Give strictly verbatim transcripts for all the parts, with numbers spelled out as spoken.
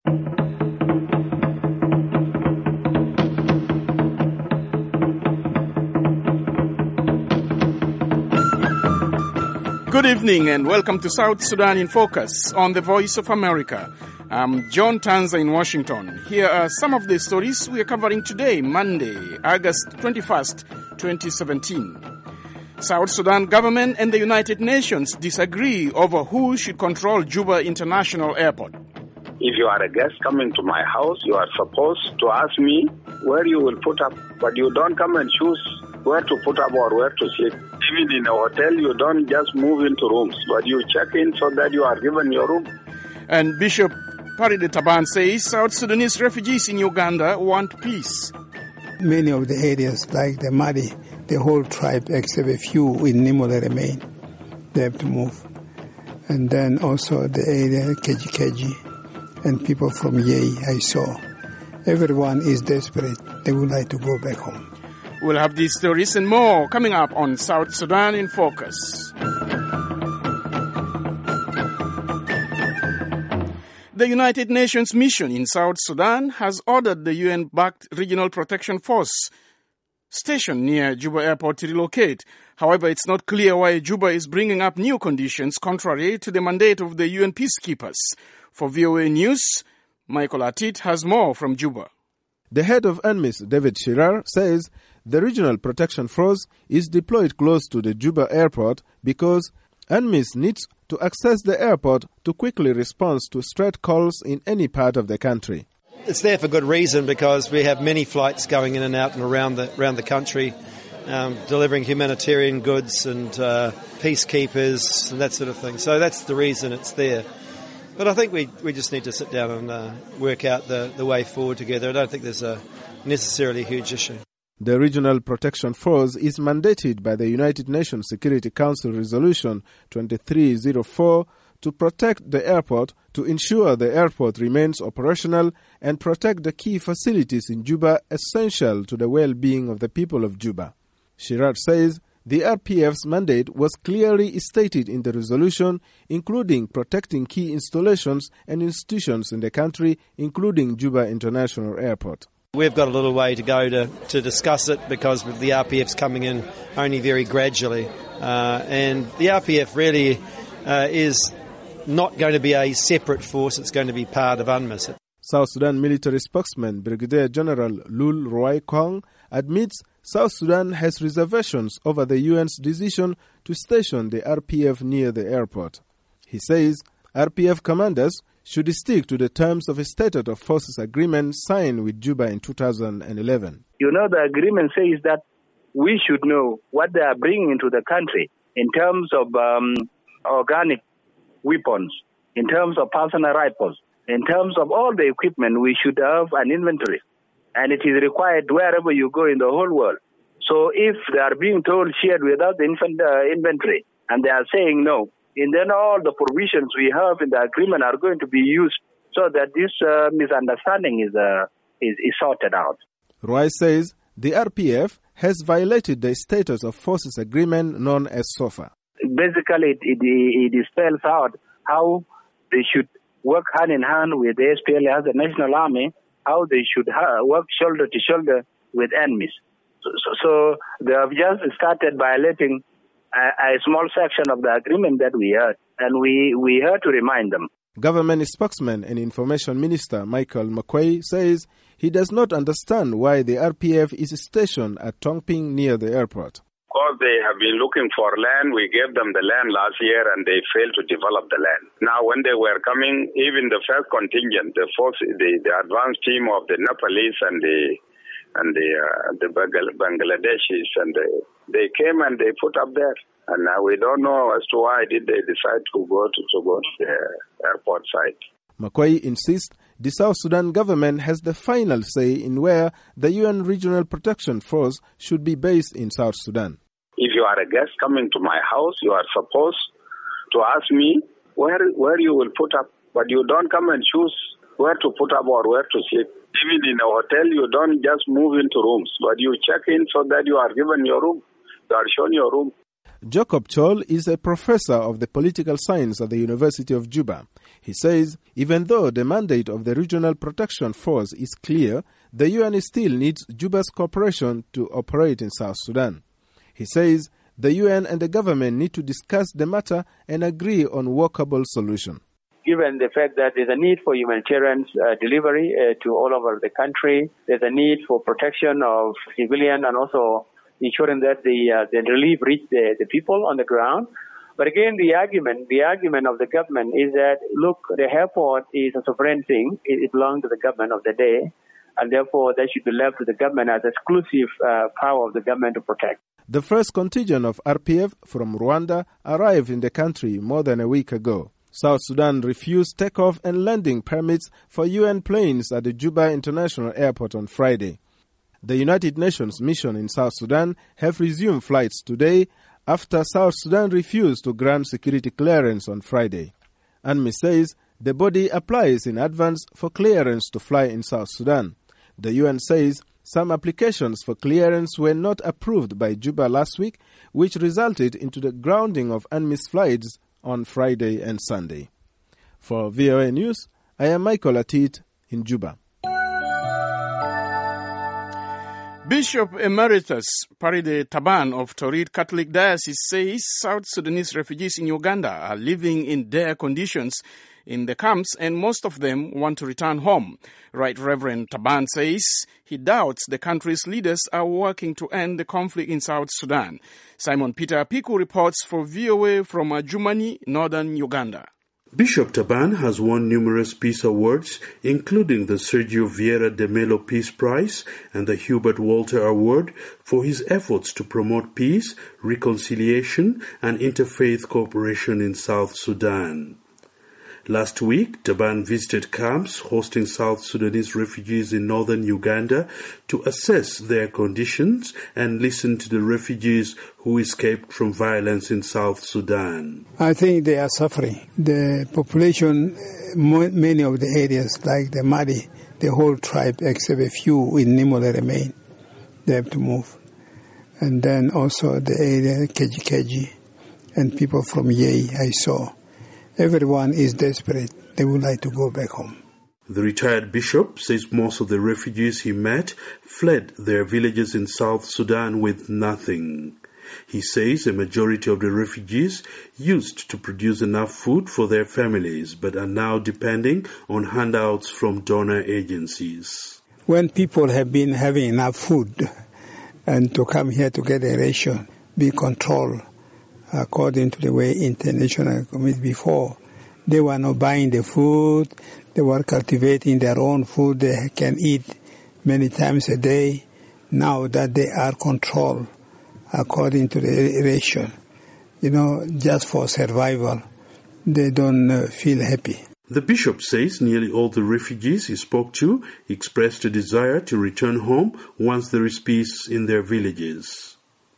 Good evening and welcome to South Sudan in Focus on the Voice of America. I'm John Tanza in Washington. Here are some of the stories we are covering today, Monday, August twenty-first, twenty seventeen. South Sudan government and the United Nations disagree over who should control Juba International Airport. If you are a guest coming to my house, you are supposed to ask me where you will put up, but you don't come and choose where to put up or where to sleep. Even in a hotel, you don't just move into rooms, but you check in so that you are given your room. And Bishop Paride Taban says South Sudanese refugees in Uganda want peace. Many of the areas, like the Madi, the whole tribe, except a few in Nimole remain. They have to move. And then also the area, Keji Keji, and people from Yei, I saw. Everyone is desperate. They would like to go back home. We'll have these stories and more coming up on South Sudan in Focus. The United Nations mission in South Sudan has ordered the U N-backed Regional Protection Force stationed near Juba Airport to relocate. However, it's not clear why Juba is bringing up new conditions contrary to the mandate of the U N peacekeepers. For V O A News, Michael Atit has more from Juba. The head of UNMISS, David Shirar, says the Regional Protection Force is deployed close to the Juba airport because UNMISS needs to access the airport to quickly respond to straight calls in any part of the country. It's there for good reason because we have many flights going in and out and around the around the country, um, delivering humanitarian goods and uh, peacekeepers and that sort of thing. So that's the reason it's there. But I think we, we just need to sit down and uh, work out the, the way forward together. I don't think there's a necessarily huge issue. The Regional Protection Force is mandated by the United Nations Security Council Resolution twenty-three oh four to protect the airport, to ensure the airport remains operational, and protect the key facilities in Juba essential to the well-being of the people of Juba. Shirar says the R P F's mandate was clearly stated in the resolution, including protecting key installations and institutions in the country, including Juba International Airport. We've got a little way to go to, to discuss it because the R P F's coming in only very gradually. Uh, and the R P F really uh, is not going to be a separate force, it's going to be part of UNMISS. South Sudan military spokesman Brigadier General Lul Roy Kong admits South Sudan has reservations over the U N's decision to station the R P F near the airport. He says R P F commanders should stick to the terms of a Status of Forces agreement signed with Juba in two thousand eleven. You know, the agreement says that we should know what they are bringing into the country in terms of um, organic weapons, in terms of personal rifles, in terms of all the equipment. We should have an inventory. And it is required wherever you go in the whole world. So if they are being told shared without the infant, uh, inventory, and they are saying no, and then all the provisions we have in the agreement are going to be used so that this uh, misunderstanding is, uh, is is sorted out. Roy says the R P F has violated the Status of Forces agreement known as SOFA. Basically, it, it, it spells out how they should work hand in hand with the S P L A as the National Army, how they should ha- work shoulder to shoulder with enemies. So, so, so they have just started violating a, a small section of the agreement that we had, and we, we had to remind them. Government spokesman and Information Minister Michael McQuay says he does not understand why the R P F is stationed at Tongping near the airport. Because they have been looking for land, we gave them the land last year and they failed to develop the land. Now when they were coming, even the first contingent, the force, the, the advanced team of the Nepalese and the and the uh, the Bangladeshis, and they, they came and they put up there. And now we don't know as to why did they decide to go to, to go to the airport site. McQuay insists the South Sudan government has the final say in where the U N Regional Protection Force should be based in South Sudan. If you are a guest coming to my house, you are supposed to ask me where where you will put up, but you don't come and choose where to put up or where to sleep. Even in a hotel, you don't just move into rooms, but you check in so that you are given your room. You are shown your room. Jacob Chol is a professor of the political science at the University of Juba. He says, even though the mandate of the Regional Protection Force is clear, the U N still needs Juba's cooperation to operate in South Sudan. He says the U N and the government need to discuss the matter and agree on a workable solution. Given the fact that there's a need for humanitarian uh, delivery uh, to all over the country, there's a need for protection of civilian and also ensuring that the, uh, the relief reach the, the people on the ground. But again, the argument, the argument of the government is that, look, the airport is a sovereign thing. It, it belongs to the government of the day, and therefore that should be left to the government as exclusive uh, power of the government to protect. The first contingent of R P F from Rwanda arrived in the country more than a week ago. South Sudan refused takeoff and landing permits for U N planes at the Juba International Airport on Friday. The United Nations mission in South Sudan have resumed flights today after South Sudan refused to grant security clearance on Friday. UNMISS says the body applies in advance for clearance to fly in South Sudan. The U N says some applications for clearance were not approved by Juba last week, which resulted into the grounding of UNMISS flights on Friday and Sunday. For V O A News, I am Michael Atit in Juba. Bishop Emeritus Paride Taban of Torit Catholic Diocese says South Sudanese refugees in Uganda are living in dire conditions in the camps and most of them want to return home. Right Reverend Taban says he doubts the country's leaders are working to end the conflict in South Sudan. Simon Peter Apiku reports for V O A from Jumani, northern Uganda. Bishop Taban has won numerous peace awards, including the Sergio Vieira de Mello Peace Prize and the Hubert Walter Award, for his efforts to promote peace, reconciliation, and interfaith cooperation in South Sudan. Last week, Taban visited camps hosting South Sudanese refugees in northern Uganda to assess their conditions and listen to the refugees who escaped from violence in South Sudan. I think they are suffering. The population, many of the areas like the Madi, the whole tribe except a few in Nimole remain. They have to move. And then also the area, Keji Keji, and people from Yei I saw. Everyone is desperate. They would like to go back home. The retired bishop says most of the refugees he met fled their villages in South Sudan with nothing. He says a majority of the refugees used to produce enough food for their families, but are now depending on handouts from donor agencies. When people have been having enough food and to come here to get a ration, be controlled, according to the way international community before, they were not buying the food, they were cultivating their own food they can eat many times a day. Now that they are controlled according to the ration, you know, just for survival, they don't uh, feel happy. The bishop says nearly all the refugees he spoke to expressed a desire to return home once there is peace in their villages.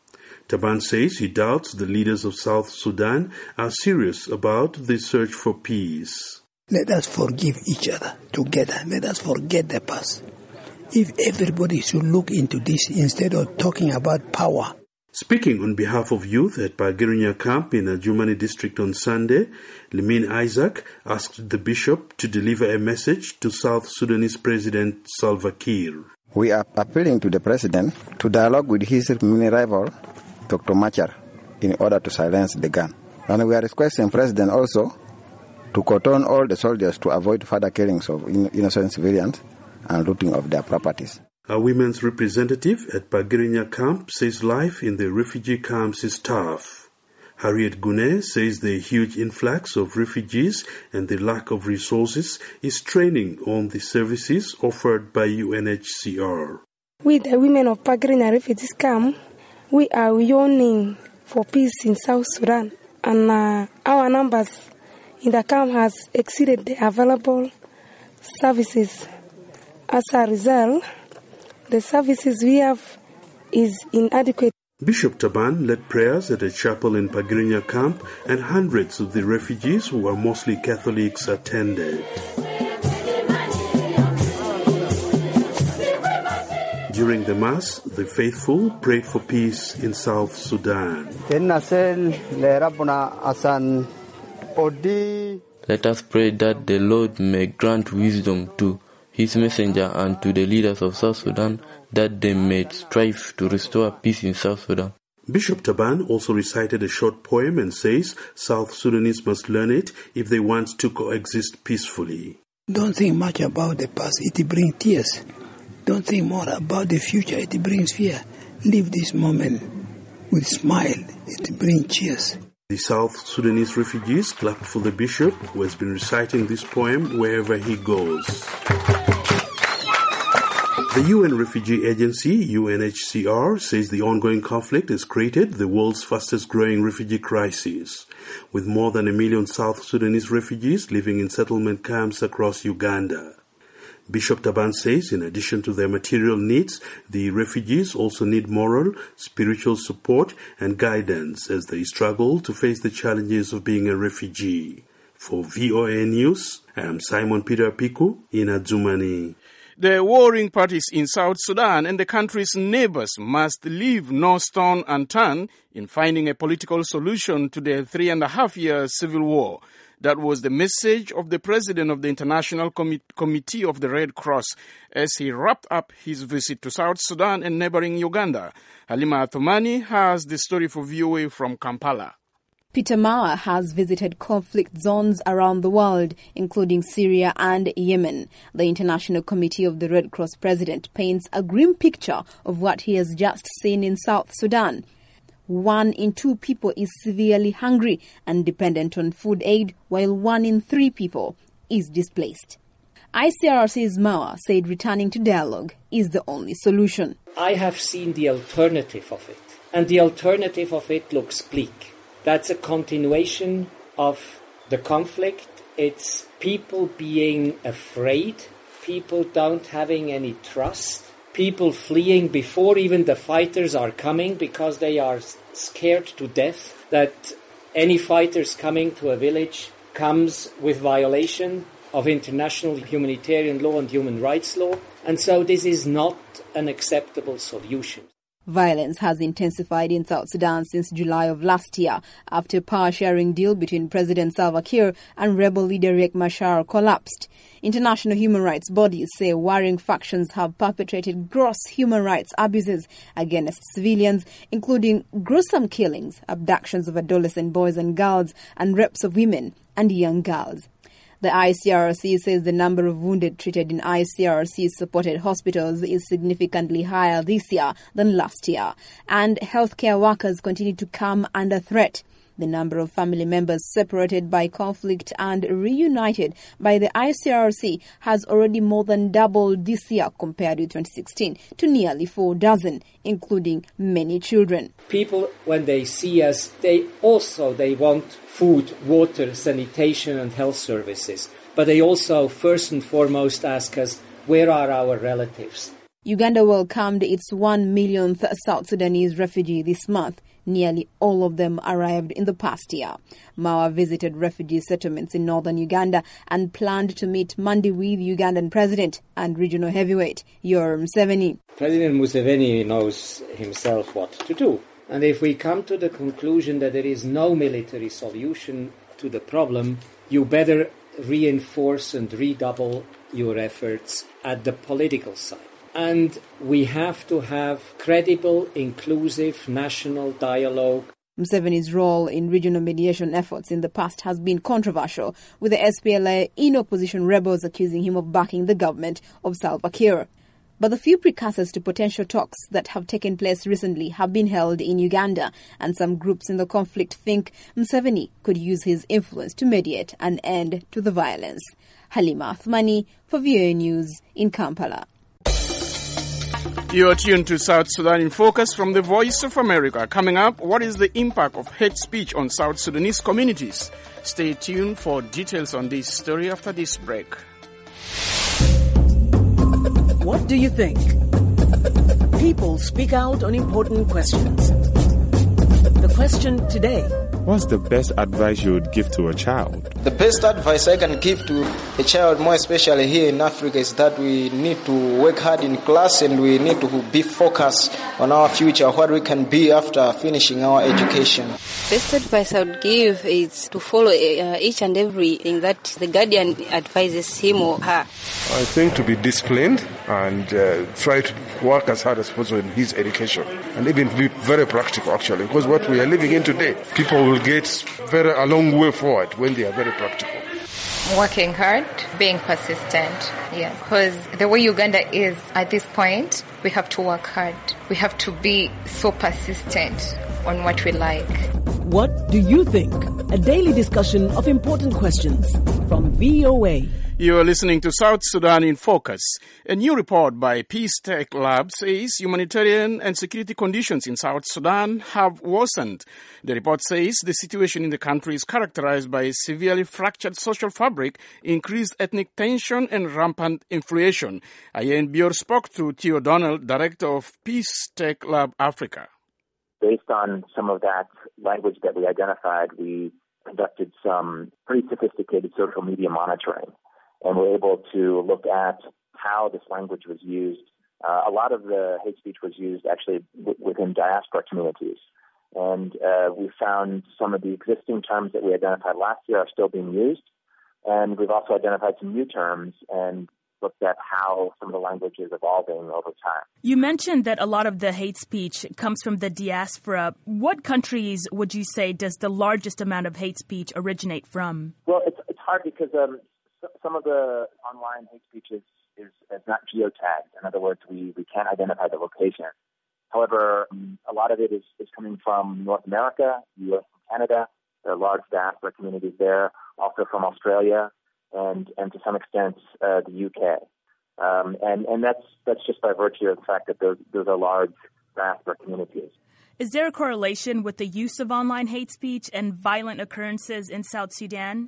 Taban says he doubts the leaders of South Sudan are serious about the search for peace. Let us forgive each other together. Let us forget the past. If everybody should look into this instead of talking about power. Speaking on behalf of youth at Pagirinya camp in Ajumani district on Sunday, Lemin Isaac asked the bishop to deliver a message to South Sudanese President Salva Kiir. We are appealing to the president to dialogue with his main rival, Doctor Machar, in order to silence the gun. And we are requesting the President also to cordon all the soldiers to avoid further killings of innocent civilians and looting of their properties. A women's representative at Pagirinya camp says life in the refugee camps is tough. Harriet Gune says the huge influx of refugees and the lack of resources is straining on the services offered by U N H C R. We, the women of Pagirinya refugees camp, we are yearning for peace in South Sudan, and uh, our numbers in the camp has exceeded the available services. As a result, the services we have is inadequate. Bishop Taban led prayers at a chapel in Pagirinya camp, and hundreds of the refugees, who are mostly Catholics, attended. During the Mass, the faithful prayed for peace in South Sudan. Let us pray that the Lord may grant wisdom to His messenger and to the leaders of South Sudan, that they may strive to restore peace in South Sudan. Bishop Taban also recited a short poem and says South Sudanese must learn it if they want to coexist peacefully. Don't think much about the past, it brings tears. Don't think more about the future, it brings fear. Live this moment with smile, it brings cheers. The South Sudanese refugees clapped for the bishop, who has been reciting this poem wherever he goes. The U N Refugee Agency, U N H C R, says the ongoing conflict has created the world's fastest growing refugee crisis, with more than a million South Sudanese refugees living in settlement camps across Uganda. Bishop Taban says in addition to their material needs, the refugees also need moral, spiritual support and guidance as they struggle to face the challenges of being a refugee. For V O A News, I am Simon Peter Piku in Adjumani. The warring parties in South Sudan and the country's neighbors must leave no stone unturned in finding a political solution to the three and a half year civil war. That was the message of the president of the International Com- Committee of the Red Cross as he wrapped up his visit to South Sudan and neighboring Uganda. Halima Athumani has the story for V O A from Kampala. Peter Mawa has visited conflict zones around the world, including Syria and Yemen. The International Committee of the Red Cross president paints a grim picture of what he has just seen in South Sudan. One in two people is severely hungry and dependent on food aid, while one in three people is displaced. I C R C's Mawa said returning to dialogue is the only solution. I have seen the alternative of it, and the alternative of it looks bleak. That's a continuation of the conflict. It's people being afraid, people don't having any trust, people fleeing before even the fighters are coming because they are scared to death that any fighters coming to a village comes with violation of international humanitarian law and human rights law. And so this is not an acceptable solution. Violence has intensified in South Sudan since July of last year after a power-sharing deal between President Salva Kiir and rebel leader Riek Machar collapsed. International human rights bodies say warring factions have perpetrated gross human rights abuses against civilians, including gruesome killings, abductions of adolescent boys and girls, and rapes of women and young girls. The I C R C says the number of wounded treated in I C R C-supported hospitals is significantly higher this year than last year, and healthcare workers continue to come under threat. The number of family members separated by conflict and reunited by the I C R C has already more than doubled this year compared with twenty sixteen to nearly four dozen, including many children. People, when they see us, they also they want food, water, sanitation and health services. But they also first and foremost ask us, where are our relatives? Uganda welcomed its one millionth South Sudanese refugee this month. Nearly all of them arrived in the past year. Mawa visited refugee settlements in northern Uganda and planned to meet Monday with Ugandan President and regional heavyweight Yoweri Museveni. President Museveni knows himself what to do. And if we come to the conclusion that there is no military solution to the problem, you better reinforce and redouble your efforts at the political side. And we have to have credible, inclusive national dialogue. Museveni's role in regional mediation efforts in the past has been controversial, with the S P L A in opposition rebels accusing him of backing the government of Salva Kiir. But the few precursors to potential talks that have taken place recently have been held in Uganda, and some groups in the conflict think Museveni could use his influence to mediate an end to the violence. Halima Athumani for V O A News in Kampala. You are tuned to South Sudan in Focus from the Voice of America. Coming up, what is the impact of hate speech on South Sudanese communities? Stay tuned for details on this story after this break. What do you think? People speak out on important questions. The question today: what's the best advice you would give to a child? The best advice I can give to a child, more especially here in Africa, is that we need to work hard in class and we need to be focused on our future, what we can be after finishing our education. Best advice I would give is to follow uh, each and everything that the guardian advises him or her. I think to be disciplined and uh, try to work as hard as possible in his education, and even be very practical actually, because what we are living in today, people will get very a long way forward when they are very practical. Working hard, being persistent, yes, because the way Uganda is at this point, we have to work hard. We have to be so persistent on what we like. What do you think? A daily discussion of important questions from V O A. You are listening to South Sudan in Focus. A new report by Peace Tech Lab says humanitarian and security conditions in South Sudan have worsened. The report says the situation in the country is characterized by a severely fractured social fabric, increased ethnic tension, and rampant inflation. Ayen Bior spoke to Theo Donald, director of Peace Tech Lab Africa. Based on some of that language that we identified, we conducted some pretty sophisticated social media monitoring. And we're able to look at how this language was used. Uh, a lot of the hate speech was used actually w- within diaspora communities. And uh, we found some of the existing terms that we identified last year are still being used. And we've also identified some new terms and looked at how some of the language is evolving over time. You mentioned that a lot of the hate speech comes from the diaspora. What countries would you say does the largest amount of hate speech originate from? Well, it's, it's hard because um, some of the online hate speech is, is, is not geotagged. In other words, we, we can't identify the location. However, a lot of it is, is coming from North America, U S and Canada. There are large diaspora communities there, also from Australia, and, and to some extent uh, the U K. Um, and, and that's that's just by virtue of the fact that those, those are large diaspora communities. Is there a correlation with the use of online hate speech and violent occurrences in South Sudan?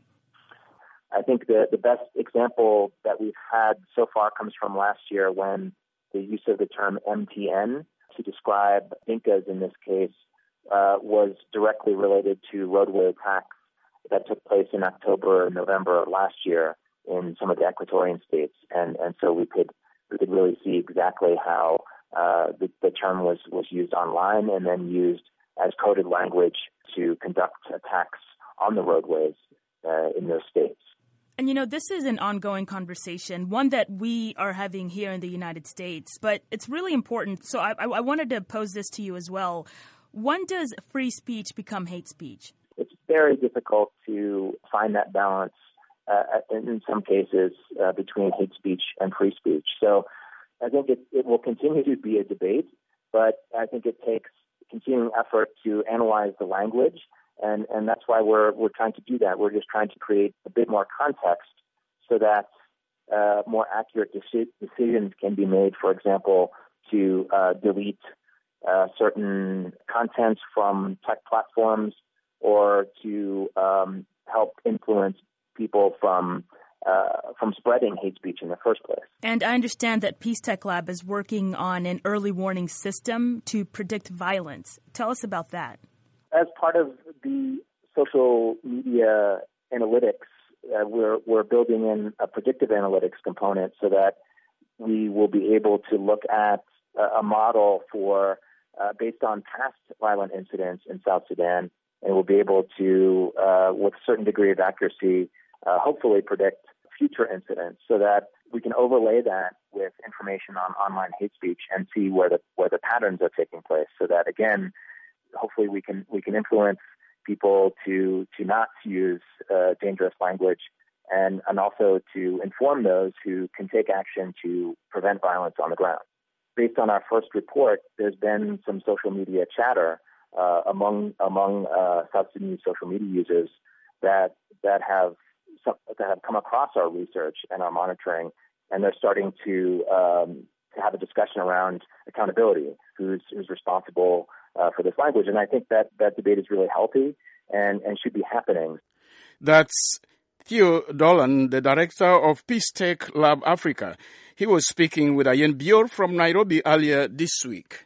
I think the, the best example that we've had so far comes from last year when the use of the term M T N to describe Dinkas in this case uh, was directly related to roadway attacks that took place in October and November of last year in some of the Equatorian states. And, and so we could we could really see exactly how uh, the, the term was, was used online and then used as coded language to conduct attacks on the roadways uh, in those states. And, you know, this is an ongoing conversation, one that we are having here in the United States, but it's really important. So I, I wanted to pose this to you as well. When does free speech become hate speech? It's very difficult to find that balance uh, in some cases uh, between hate speech and free speech. So I think it, it will continue to be a debate, but I think it takes continuing effort to analyze the language. And, and that's why we're we're trying to do that. We're just trying to create a bit more context so that uh, more accurate deci- decisions can be made, for example, to uh, delete uh, certain content from tech platforms or to um, help influence people from uh, from spreading hate speech in the first place. And I understand that Peace Tech Lab is working on an early warning system to predict violence. Tell us about that. As part of the social media analytics, uh, we're we're building in a predictive analytics component so that we will be able to look at uh, a model for uh, based on past violent incidents in South Sudan, and we'll be able to, uh, with a certain degree of accuracy, uh, hopefully predict future incidents, so that we can overlay that with information on online hate speech and see where the where the patterns are taking place. So that again, hopefully we can we can influence people to to not use uh, dangerous language, and, and also to inform those who can take action to prevent violence on the ground. Based on our first report, there's been some social media chatter uh, among among uh, South Sudanese social media users that that have that have come across our research and our monitoring, and they're starting to um, to have a discussion around accountability, who's who's responsible Uh, for this language. And I think that that debate is really healthy and, and should be happening. That's Theo Dolan, the director of Peace Tech Lab Africa. He was speaking with Ayen Bior from Nairobi earlier this week.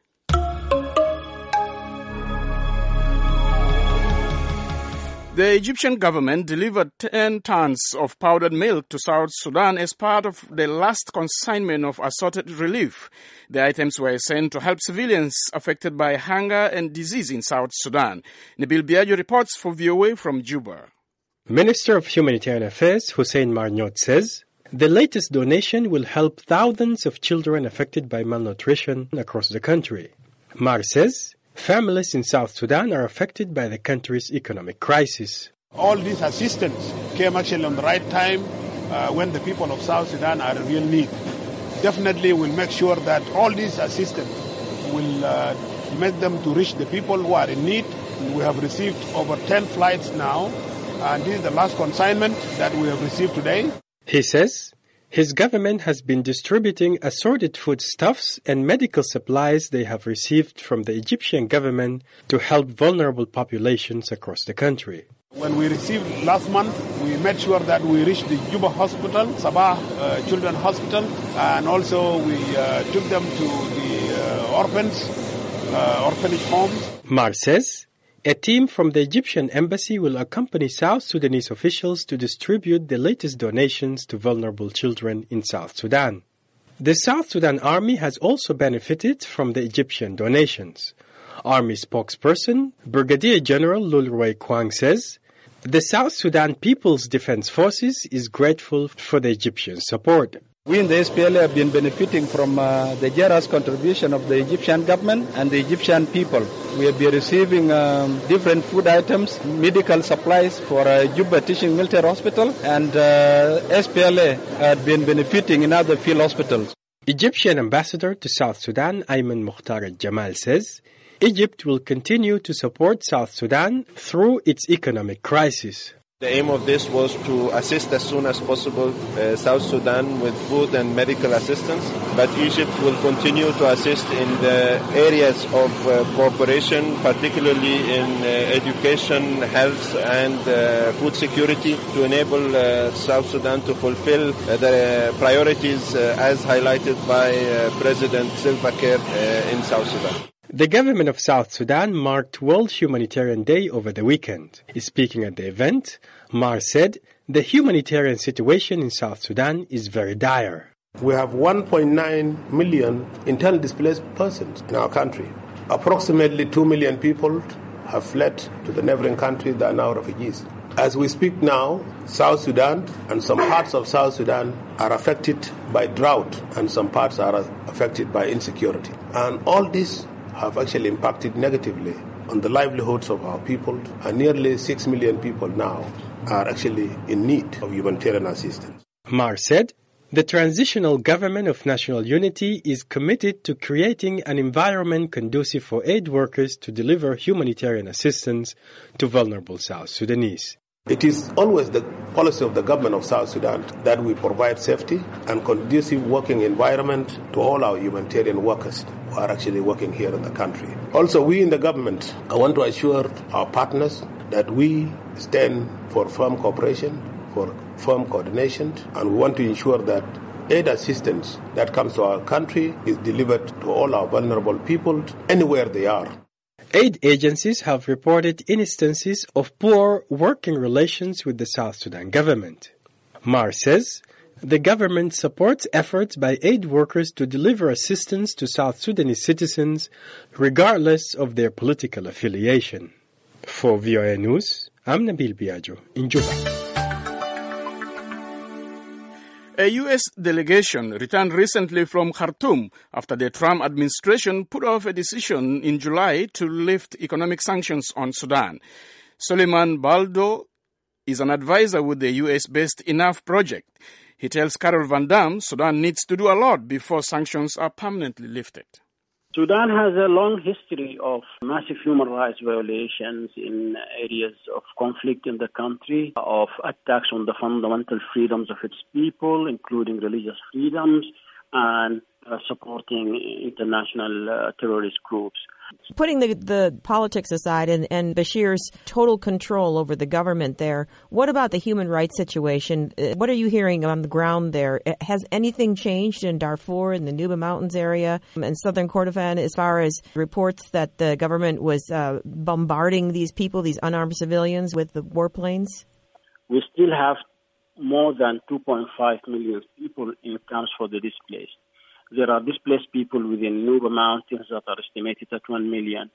The Egyptian government delivered ten tons of powdered milk to South Sudan as part of the last consignment of assorted relief. The items were sent to help civilians affected by hunger and disease in South Sudan. Nabil Biagio reports for V O A from Juba. Minister of Humanitarian Affairs Hussein Marnyot says the latest donation will help thousands of children affected by malnutrition across the country. Mar says families in South Sudan are affected by the country's economic crisis. All this assistance came actually on the right time uh, when the people of South Sudan are in real need. Definitely we'll make sure that all this assistance will uh, make them to reach the people who are in need. We have received over ten flights now, and this is the last consignment that we have received today. He says his government has been distributing assorted foodstuffs and medical supplies they have received from the Egyptian government to help vulnerable populations across the country. When we received last month, we made sure that we reached the Juba Hospital, Sabah uh, Children's Hospital, and also we uh, took them to the uh, orphans, uh, orphanage homes. Mar says a team from the Egyptian embassy will accompany South Sudanese officials to distribute the latest donations to vulnerable children in South Sudan. The South Sudan Army has also benefited from the Egyptian donations. Army spokesperson Brigadier General Lulroy Kwang says the South Sudan People's Defense Forces is grateful for the Egyptian support. We in the S P L A have been benefiting from uh, the generous contribution of the Egyptian government and the Egyptian people. We have been receiving um, different food items, medical supplies for uh, Juba Teaching Military Hospital, and uh, S P L A had been benefiting in other field hospitals. Egyptian ambassador to South Sudan, Ayman Mukhtar Jamal, says Egypt will continue to support South Sudan through its economic crisis. The aim of this was to assist as soon as possible uh, South Sudan with food and medical assistance, but Egypt will continue to assist in the areas of uh, cooperation, particularly in uh, education, health and uh, food security, to enable uh, South Sudan to fulfill uh, the priorities uh, as highlighted by uh, President Salva Kiir uh, in South Sudan. The government of South Sudan marked World Humanitarian Day over the weekend. Speaking at the event, Mar said the humanitarian situation in South Sudan is very dire. We have one point nine million internally displaced persons in our country. Approximately two million people have fled to the neighboring countries that are now refugees. As we speak now, South Sudan and some parts of South Sudan are affected by drought and some parts are affected by insecurity. And all this have actually impacted negatively on the livelihoods of our people, and nearly six million people now are actually in need of humanitarian assistance. Mar said the transitional government of national unity is committed to creating an environment conducive for aid workers to deliver humanitarian assistance to vulnerable South Sudanese. It is always the policy of the government of South Sudan that we provide safety and conducive working environment to all our humanitarian workers who are actually working here in the country. Also, we in the government, I want to assure our partners that we stand for firm cooperation, for firm coordination, and we want to ensure that aid assistance that comes to our country is delivered to all our vulnerable people anywhere they are. Aid agencies have reported instances of poor working relations with the South Sudan government. Mar says the government supports efforts by aid workers to deliver assistance to South Sudanese citizens regardless of their political affiliation. For V O A News, I'm Nabil Biagio in Juba. A U S delegation returned recently from Khartoum after the Trump administration put off a decision in July to lift economic sanctions on Sudan. Suleiman Baldo is an advisor with the U S-based Enough Project. He tells Carol Van Dam Sudan needs to do a lot before sanctions are permanently lifted. Sudan has a long history of massive human rights violations in areas of conflict in the country, of attacks on the fundamental freedoms of its people, including religious freedoms, and uh, supporting international uh, terrorist groups. Putting the, the politics aside and, and Bashir's total control over the government there, what about the human rights situation? What are you hearing on the ground there? Has anything changed in Darfur, in the Nuba Mountains area, and southern Kordofan, as far as reports that the government was uh, bombarding these people, these unarmed civilians, with the warplanes? We still have more than two point five million people in camps for the displaced. There are displaced people within Nuba Mountains that are estimated at one million,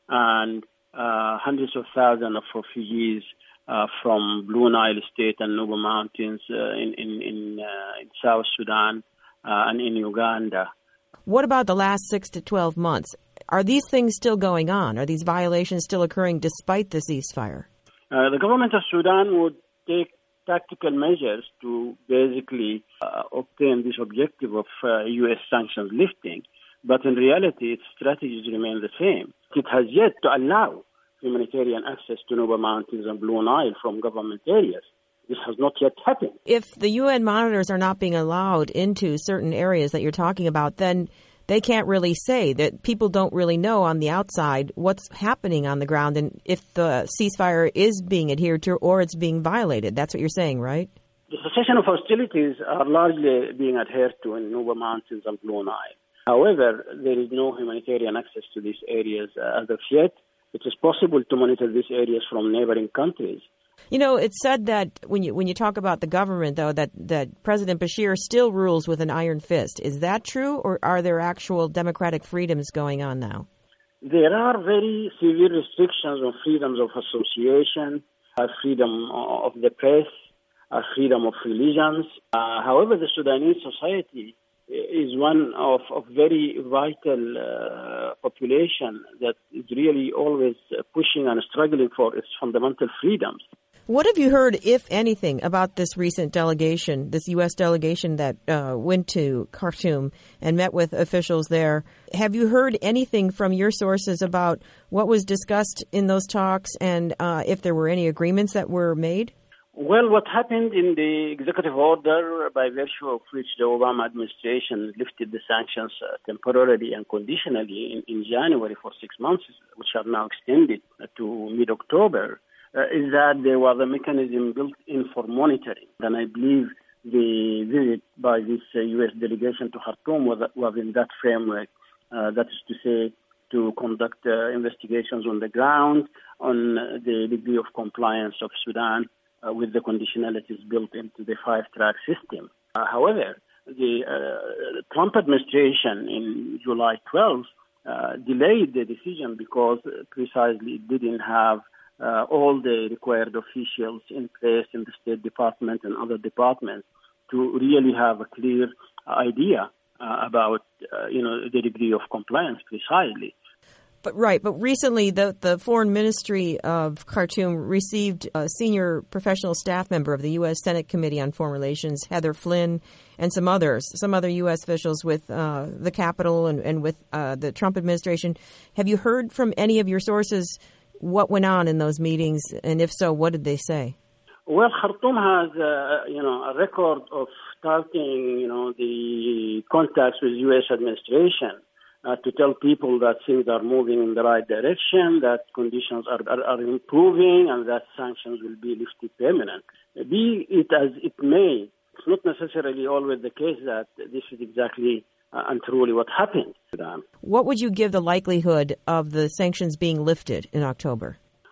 and uh, hundreds of thousands of refugees uh, from Blue Nile State and Nuba Mountains uh, in in, in, uh, in South Sudan uh, and in Uganda. What about the last six to twelve months? Are these things still going on? Are these violations still occurring despite the ceasefire? Uh, the government of Sudan would take tactical measures to basically uh, obtain this objective of uh, U S sanctions lifting. But in reality, its strategies remain the same. It has yet to allow humanitarian access to Nuba Mountains and Blue Nile from government areas. This has not yet happened. If the U N monitors are not being allowed into certain areas that you're talking about, then they can't really say that people don't really know on the outside what's happening on the ground and if the ceasefire is being adhered to or it's being violated. That's what you're saying, right? The cessation of hostilities are largely being adhered to in Nuba Mountains and Blue Nile. However, there is no humanitarian access to these areas uh, as of yet. It is possible to monitor these areas from neighboring countries. You know, it's said that when you when you talk about the government, though, that, that President Bashir still rules with an iron fist. Is that true, or are there actual democratic freedoms going on now? There are very severe restrictions on freedoms of association, uh, freedom of the press, uh, freedom of religions. Uh, however, the Sudanese society is one of, of very vital uh, population that is really always pushing and struggling for its fundamental freedoms. What have you heard, if anything, about this recent delegation, this U S delegation that uh, went to Khartoum and met with officials there? Have you heard anything from your sources about what was discussed in those talks and uh, if there were any agreements that were made? Well, what happened in the executive order by virtue of which the Obama administration lifted the sanctions uh, temporarily and conditionally in, in January for six months, which are now extended uh, to mid-October, uh, is that there was a mechanism built in for monitoring. And I believe the visit by this uh, U S delegation to Khartoum was, was in that framework. Uh, that is to say, to conduct uh, investigations on the ground on the degree of compliance of Sudan Uh, with the conditionalities built into the five-track system. Uh, however, the uh, Trump administration in July twelfth uh, delayed the decision because precisely it didn't have uh, all the required officials in place in the State Department and other departments to really have a clear idea uh, about uh, you know the degree of compliance precisely. But right, but recently the, the Foreign Ministry of Khartoum received a senior professional staff member of the U S Senate Committee on Foreign Relations, Heather Flynn, and some others, some other U S officials with uh, the Capitol and, and with uh, the Trump administration. Have you heard from any of your sources what went on in those meetings, and if so, what did they say? Well, Khartoum has uh, you know a record of starting you know the contacts with U S administration. Uh, to tell people that things are moving in the right direction, that conditions are, are, are improving, and that sanctions will be lifted permanently. Be it as it may, it's not necessarily always the case that this is exactly uh, and truly what happened to them. What would you give the likelihood of the sanctions being lifted in October?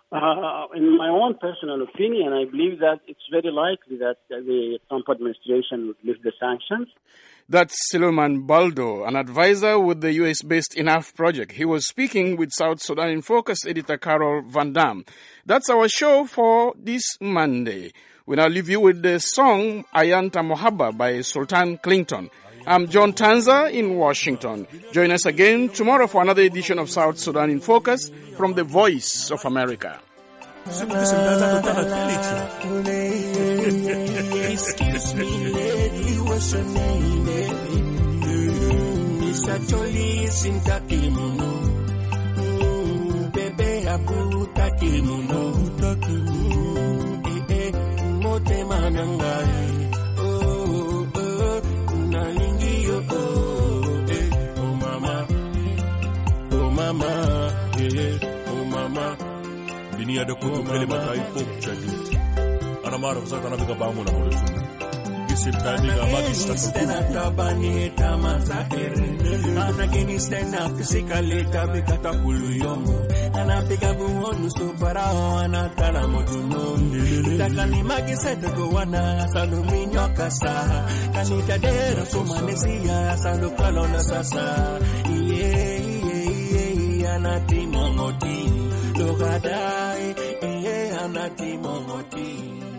Uh, in my own personal opinion, I believe that it's very likely that the Trump administration would lift the sanctions. That's Suleiman Baldo, an advisor with the U S-based Enough Project. He was speaking with South Sudan in Focus editor Carol Van Dam. That's our show for this Monday. We now leave you with the song Ayanta Mohabba by Sultan Clinton. I'm John Tanza in Washington. Join us again tomorrow for another edition of South Sudan in Focus from the Voice of America. Excuse me, lady, what's your name, baby? It's actually Sintakimuno. Bebe Abu Takimuno. Eh, eh, Mote Manangai. Oh, oh, Nalingi, oh. dunia da kutu kalima ta yi fok jadid ana mara fasa ta nabi gaba mu na mulisu gisir ta bi ga ma gisir ta bani ta masakere ana geni stand up physically ta bi kata kulu yomo ana piga buonu superao ana tala moduno takani magisete go wana saluminyo kasa kanita dero sumanesia salu kalona sasa iye iye iye anati mongoti logadai iye anati mongoti